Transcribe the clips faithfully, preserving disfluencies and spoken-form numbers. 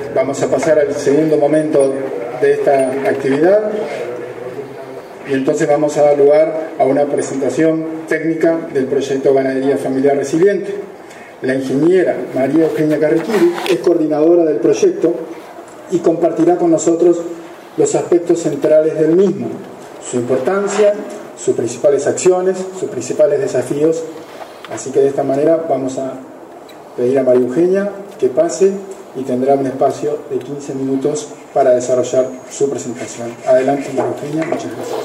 Vamos a pasar al segundo momento de esta actividad y entonces vamos a dar lugar a una presentación técnica del proyecto Ganadería Familiar Resiliente. La ingeniera María Eugenia Carriquiri es coordinadora del proyecto y compartirá con nosotros los aspectos centrales del mismo, su importancia, sus principales acciones, sus principales desafíos. Así que de esta manera vamos a pedir a María Eugenia que pase y tendrá un espacio de quince minutos para desarrollar su presentación. Adelante, María Eugenia, muchas gracias.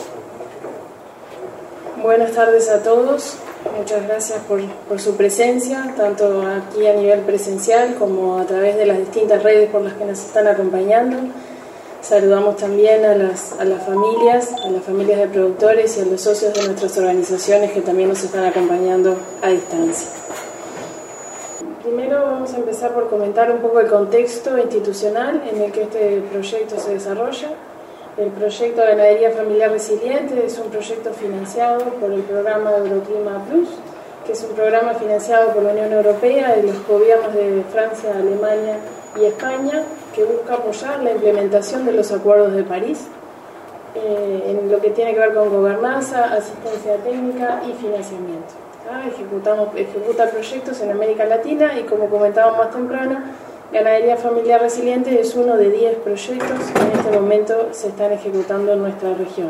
Buenas tardes a todos, muchas gracias por, por su presencia, tanto aquí a nivel presencial como a través de las distintas redes por las que nos están acompañando. Saludamos también a las, a las familias, a las familias de productores y a los socios de nuestras organizaciones que también nos están acompañando a distancia. Primero vamos a empezar por comentar un poco el contexto institucional en el que este proyecto se desarrolla. El proyecto Ganadería Familiar Resiliente es un proyecto financiado por el programa Euroclima Plus, que es un programa financiado por la Unión Europea y los gobiernos de Francia, Alemania y España, que busca apoyar la implementación de los acuerdos de París eh, en lo que tiene que ver con gobernanza, asistencia técnica y financiamiento. ¿Ah? Ejecutamos, ejecuta proyectos en América Latina y, como comentábamos más temprano, Ganadería Familiar Resiliente es uno de diez proyectos que en este momento se están ejecutando en nuestra región.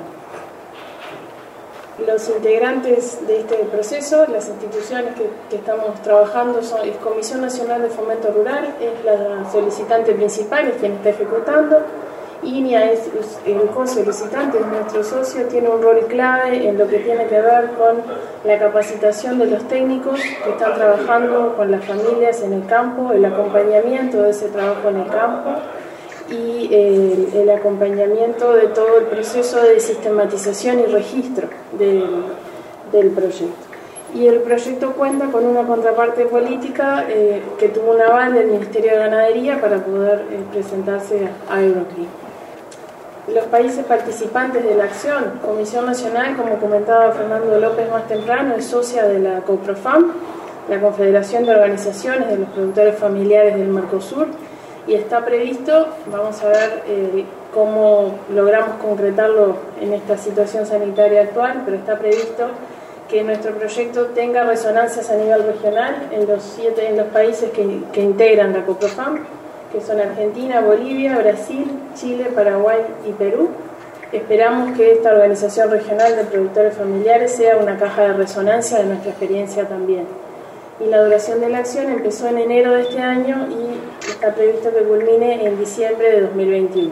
Los integrantes de este proceso, las instituciones que, que estamos trabajando, son es Comisión Nacional de Fomento Rural, es la solicitante principal, es quien está ejecutando. I N I A es el co-solicitante, es nuestro socio, tiene un rol clave en lo que tiene que ver con la capacitación de los técnicos que están trabajando con las familias en el campo, el acompañamiento de ese trabajo en el campo y el, el acompañamiento de todo el proceso de sistematización y registro del, del proyecto. Y el proyecto cuenta con una contraparte política eh, que tuvo un aval del Ministerio de Ganadería para poder eh, presentarse a Euroclima. Los países participantes de la acción, Comisión Nacional, como comentaba Fernando López más temprano, es socia de la COPROFAM, la Confederación de Organizaciones de los Productores Familiares del Mercosur, y está previsto, vamos a ver eh, cómo logramos concretarlo en esta situación sanitaria actual, pero está previsto que nuestro proyecto tenga resonancias a nivel regional en los, siete, en los países que, que integran la COPROFAM, que son Argentina, Bolivia, Brasil, Chile, Paraguay y Perú. Esperamos que esta organización regional de productores familiares sea una caja de resonancia de nuestra experiencia también. Y la duración de la acción empezó en enero de este año y está previsto que culmine en diciembre de dos mil veintiuno.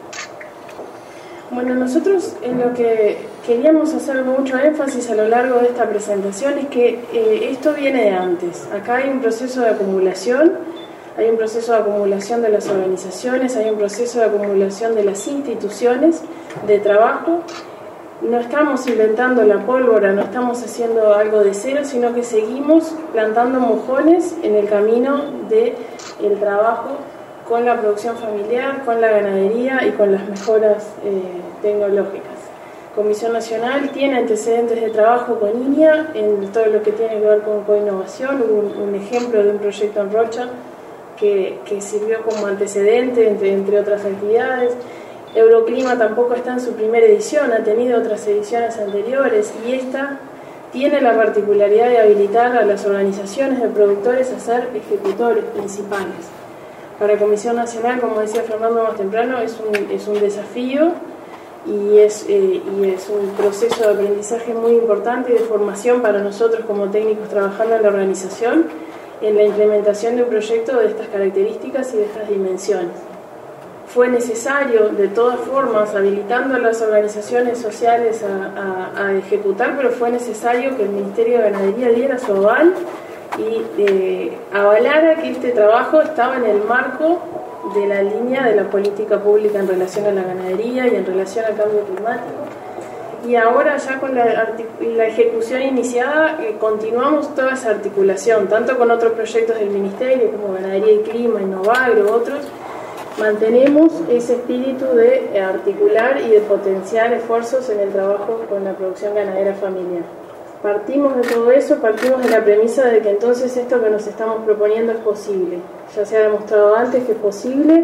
Bueno, nosotros en lo que queríamos hacer mucho énfasis a lo largo de esta presentación es que eh, esto viene de antes. Acá hay un proceso de acumulación, hay un proceso de acumulación de las organizaciones, hay un proceso de acumulación de las instituciones de trabajo. No estamos inventando la pólvora, no estamos haciendo algo de cero, sino que seguimos plantando mojones en el camino del trabajo con la producción familiar, con la ganadería y con las mejoras eh, tecnológicas. Comisión Nacional tiene antecedentes de trabajo con I N I A en todo lo que tiene que ver con coinnovación. Hubo un, un ejemplo de un proyecto en Rocha que, que sirvió como antecedente, entre, entre otras actividades. Euroclima tampoco está en su primera edición, ha tenido otras ediciones anteriores y esta tiene la particularidad de habilitar a las organizaciones de productores a ser ejecutores principales. Para Comisión Nacional, como decía Fernando más temprano, es un, es un desafío y es, eh, y es un proceso de aprendizaje muy importante y de formación para nosotros como técnicos trabajando en la organización en la implementación de un proyecto de estas características y de estas dimensiones. Fue necesario, de todas formas, habilitando a las organizaciones sociales a, a, a ejecutar, pero fue necesario que el Ministerio de Ganadería diera su aval y eh, avalara que este trabajo estaba en el marco de la línea de la política pública en relación a la ganadería y en relación al cambio climático. Y ahora ya con la, la ejecución iniciada eh, continuamos toda esa articulación, tanto con otros proyectos del Ministerio como Ganadería y Clima, Innovagro, otros. Mantenemos ese espíritu de articular y de potenciar esfuerzos en el trabajo con la producción ganadera familiar. Partimos de todo eso, partimos de la premisa de que entonces esto que nos estamos proponiendo es posible. Ya se ha demostrado antes que es posible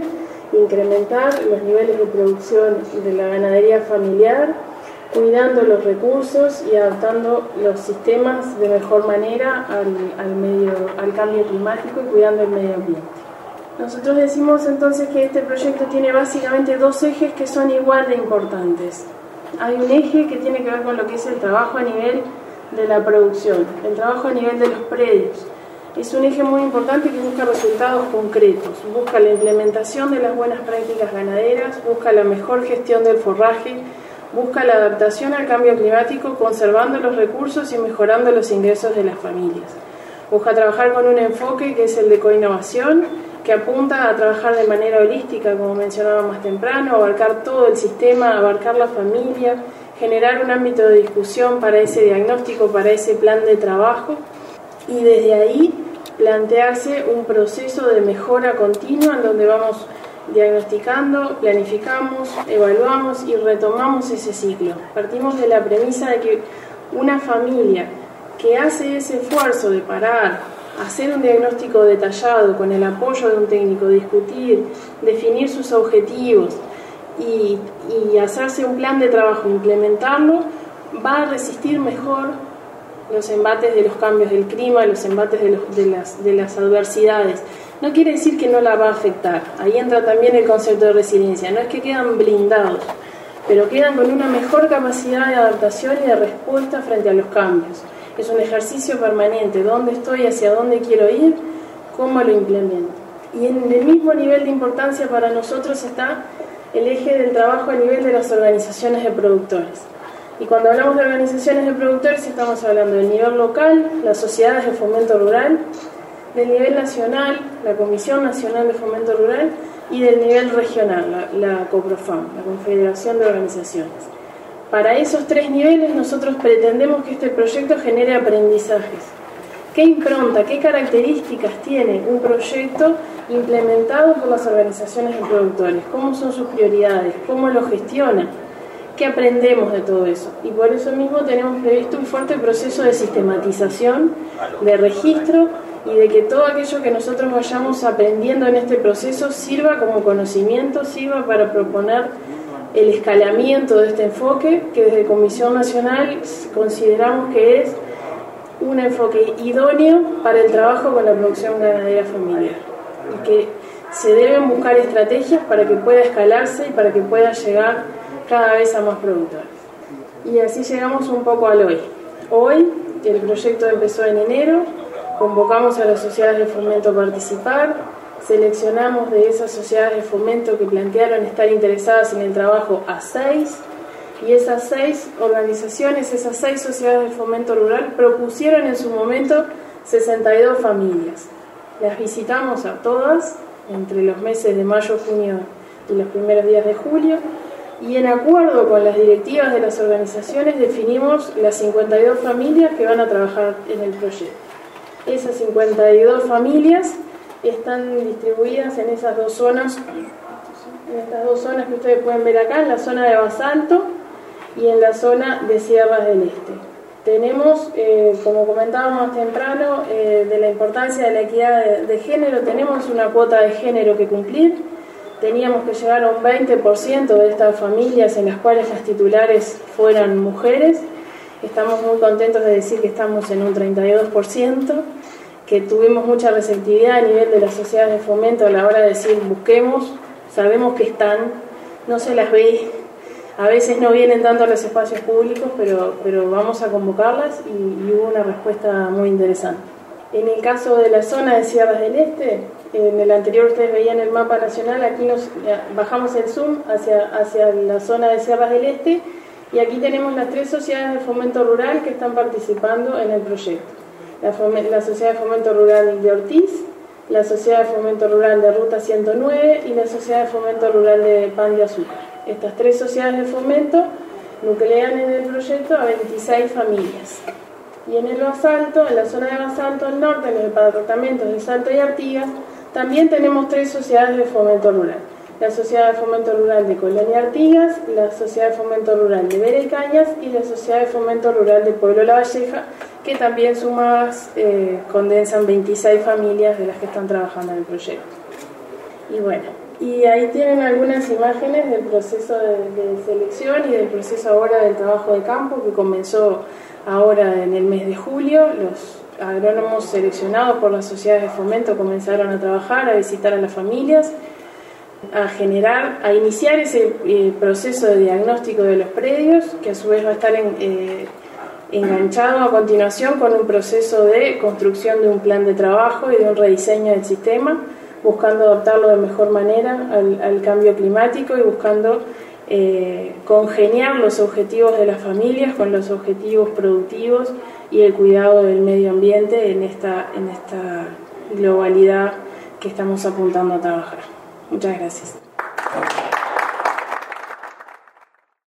incrementar los niveles de producción de la ganadería familiar, cuidando los recursos y adaptando los sistemas de mejor manera al, al, medio, al cambio climático y cuidando el medio ambiente. Nosotros decimos entonces que este proyecto tiene básicamente dos ejes que son igual de importantes. Hay un eje que tiene que ver con lo que es el trabajo a nivel de la producción, el trabajo a nivel de los predios. Es un eje muy importante que busca resultados concretos, busca la implementación de las buenas prácticas ganaderas, busca la mejor gestión del forraje, busca la adaptación al cambio climático conservando los recursos y mejorando los ingresos de las familias. Busca trabajar con un enfoque que es el de coinnovación, que apunta a trabajar de manera holística, como mencionaba más temprano, abarcar todo el sistema, abarcar la familia, generar un ámbito de discusión para ese diagnóstico, para ese plan de trabajo, y desde ahí plantearse un proceso de mejora continua en donde vamos diagnosticando, planificamos, evaluamos y retomamos ese ciclo. Partimos de la premisa de que una familia que hace ese esfuerzo de parar, hacer un diagnóstico detallado con el apoyo de un técnico, discutir, definir sus objetivos y, y hacerse un plan de trabajo, implementarlo, va a resistir mejor los embates de los cambios del clima, los embates de, los, de, las, de las adversidades. No quiere decir que no la va a afectar, ahí entra también el concepto de resiliencia, no es que quedan blindados, pero quedan con una mejor capacidad de adaptación y de respuesta frente a los cambios. Es un ejercicio permanente, dónde estoy, hacia dónde quiero ir, cómo lo implemento. Y en el mismo nivel de importancia para nosotros está el eje del trabajo a nivel de las organizaciones de productores. Y cuando hablamos de organizaciones de productores estamos hablando del nivel local, las sociedades de fomento rural, del nivel nacional, la Comisión Nacional de Fomento Rural, y del nivel regional, la, la COPROFAM, la Confederación de Organizaciones. Para esos tres niveles nosotros pretendemos que este proyecto genere aprendizajes. ¿Qué impronta, qué características tiene un proyecto implementado por las organizaciones de productores? ¿Cómo son sus prioridades? ¿Cómo lo gestionan? ¿Qué aprendemos de todo eso? Y por eso mismo tenemos previsto un fuerte proceso de sistematización, de registro y de que todo aquello que nosotros vayamos aprendiendo en este proceso sirva como conocimiento, sirva para proponer el escalamiento de este enfoque, que desde Comisión Nacional consideramos que es un enfoque idóneo para el trabajo con la producción ganadera familiar y que se deben buscar estrategias para que pueda escalarse y para que pueda llegar cada vez a más productores. Y así llegamos un poco al hoy. Hoy el proyecto empezó en enero, convocamos a las sociedades de fomento a participar, seleccionamos de esas sociedades de fomento que plantearon estar interesadas en el trabajo a seis, y esas seis organizaciones, esas seis sociedades de fomento rural propusieron en su momento sesenta y dos familias. Las visitamos a todas entre los meses de mayo, junio y los primeros días de julio, y en acuerdo con las directivas de las organizaciones definimos las cincuenta y dos familias que van a trabajar en el proyecto. Esas cincuenta y dos familias están distribuidas en esas dos zonas, en estas dos zonas que ustedes pueden ver acá, en la zona de Basalto y en la zona de Sierras del Este. Tenemos, eh, como comentábamos temprano, eh, de la importancia de la equidad de, de género, tenemos una cuota de género que cumplir. Teníamos que llegar a un veinte por ciento de estas familias en las cuales las titulares fueran mujeres. Estamos muy contentos de decir que estamos en un treinta y dos por ciento, que tuvimos mucha receptividad a nivel de las sociedades de fomento a la hora de decir busquemos, sabemos que están, no se las ve, a veces no vienen tanto a los espacios públicos, pero, pero vamos a convocarlas y, y hubo una respuesta muy interesante. En el caso de la zona de Sierras del Este, en el anterior ustedes veían el mapa nacional, aquí nos bajamos el zoom hacia, hacia la zona de Sierras del Este y aquí tenemos las tres sociedades de fomento rural que están participando en el proyecto. La, la Sociedad de Fomento Rural de Ortiz, la Sociedad de Fomento Rural de Ruta ciento nueve y la Sociedad de Fomento Rural de Pan de Azúcar. Estas tres sociedades de fomento nuclean en el proyecto a veintiséis familias. Y en el Basalto, en la zona de Basalto al norte, en los departamentos de Salto y Artigas, también tenemos tres sociedades de fomento rural. La Sociedad de Fomento Rural de Colonia Artigas, la Sociedad de Fomento Rural de Vera y Cañas y la Sociedad de Fomento Rural de Pueblo La Valleja, que también sumadas eh, condensan veintiséis familias de las que están trabajando en el proyecto. Y bueno, Y ahí tienen algunas imágenes del proceso de, de selección y del proceso ahora del trabajo de campo que comenzó ahora en el mes de julio. Los agrónomos seleccionados por las sociedades de fomento comenzaron a trabajar, a visitar a las familias, a generar, a iniciar ese eh, proceso de diagnóstico de los predios, que a su vez va a estar en, eh, enganchado a continuación con un proceso de construcción de un plan de trabajo y de un rediseño del sistema, buscando adaptarlo de mejor manera al, al cambio climático y buscando eh, congeniar los objetivos de las familias con los objetivos productivos y el cuidado del medio ambiente en esta, en esta globalidad que estamos apuntando a trabajar. Muchas gracias.